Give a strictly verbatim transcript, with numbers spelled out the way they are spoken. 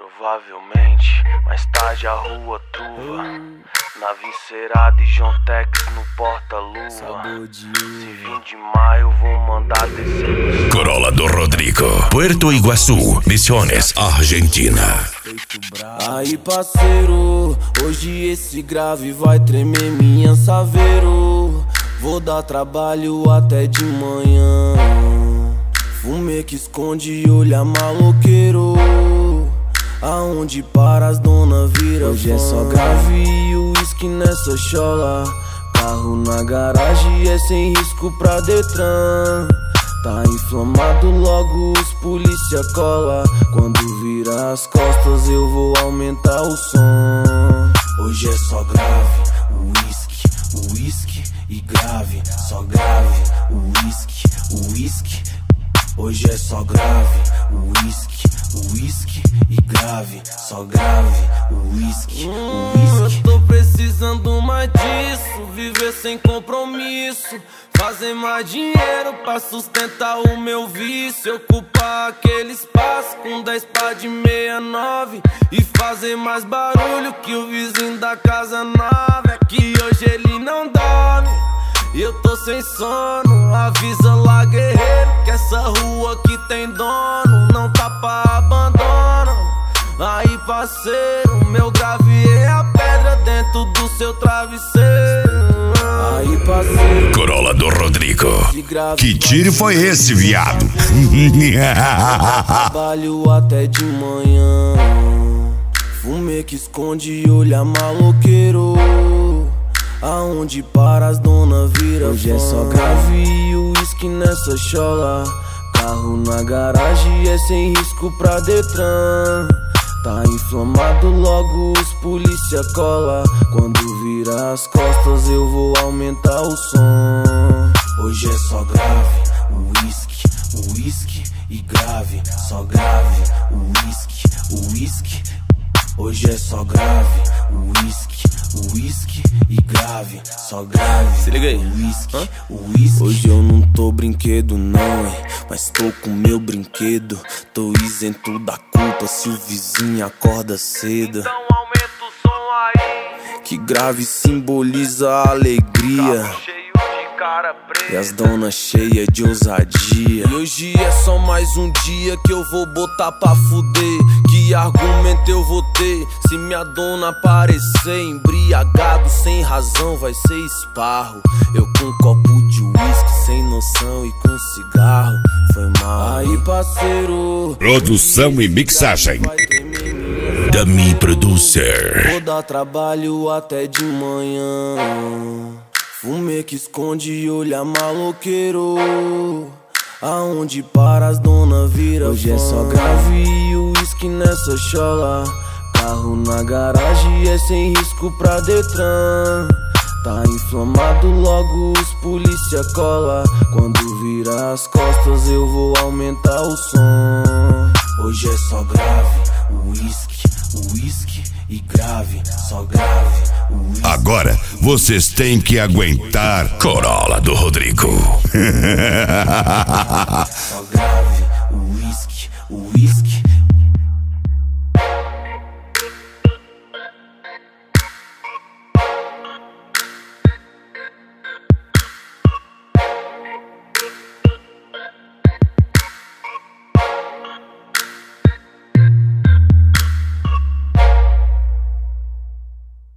Provavelmente, mais tarde a rua truva, nave encerada e John Tex no porta-luva. Se vir de maio, vou mandar descer. Corolla do Rodrigo, Puerto Iguaçu, Misiones, Argentina. Aí parceiro, hoje esse grave vai tremer minha saveiro. Vou dar trabalho até de manhã. Fumê que esconde, olha maloqueiro. Aonde para as dona vira hoje fã. É só grave e uísque nessa chola. Carro na garagem é sem risco pra Detran. Tá inflamado, logo os polícia cola. Quando vira as costas eu vou aumentar o som. Hoje é só grave, uísque, uísque e grave. Só grave, uísque, uísque. Hoje é só grave, uísque, uísque e grave. Só grave, uísque, uísque. Eu tô precisando mais disso, viver sem compromisso. Fazer mais dinheiro pra sustentar o meu vício. Ocupar aquele espaço com dez pá de meia nove. E fazer mais barulho que o vizinho da casa nova. É que hoje ele não dorme e eu tô sem sono. Avisa lá, guerreiro, que essa rua aqui tem dono. Não tá pra abandono. Aí parceiro, meu grave é a pedra dentro do seu travesseiro. Aí parceiro, Corolla do Rodrigo, que tiro foi esse, viado? Trabalho até de manhã. Fumê que esconde, olha maloqueiro. Aonde para as dona vira hoje fã. É só grave e uísque nessa chola. Carro na garagem é sem risco pra Detran. Tá inflamado, logo os polícia cola. Quando vira as costas eu vou aumentar o som. Hoje é só grave, uísque, uísque e grave. Só grave, uísque, uísque. Hoje é só grave, uísque, uísque e grave. Só grave, se liga aí, uísque, uísque. Hoje eu não tô brinquedo não, hein, mas tô com meu brinquedo. Tô isento da culpa se o vizinho acorda cedo. Então aumenta o som aí, que grave simboliza a alegria. carro cheio de cara preta. E as donas cheias de ousadia. E hoje é só mais um dia que eu vou botar pra fuder. Que argumento eu vou ter se minha dona aparecer embriagado sem razão? Vai ser esparro. Eu com um copo de uísque sem noção e com cigarro. Foi mal. Aí parceiro, Produção e mixagem da Mi Producer. vou dar trabalho até de manhã. Fumê que esconde, olha maloqueiro. Aonde para as dona vira hoje fã. É só grave e uísque nessa chola. Carro na garagem é sem risco pra Detran. Tá inflamado, logo os polícia cola. Quando vira as costas eu vou aumentar o som. Hoje é só grave, uísque, uísque e grave. Só grave, uísque. Agora vocês têm que aguentar Corolla do Rodrigo. Só grave, uísque, uísque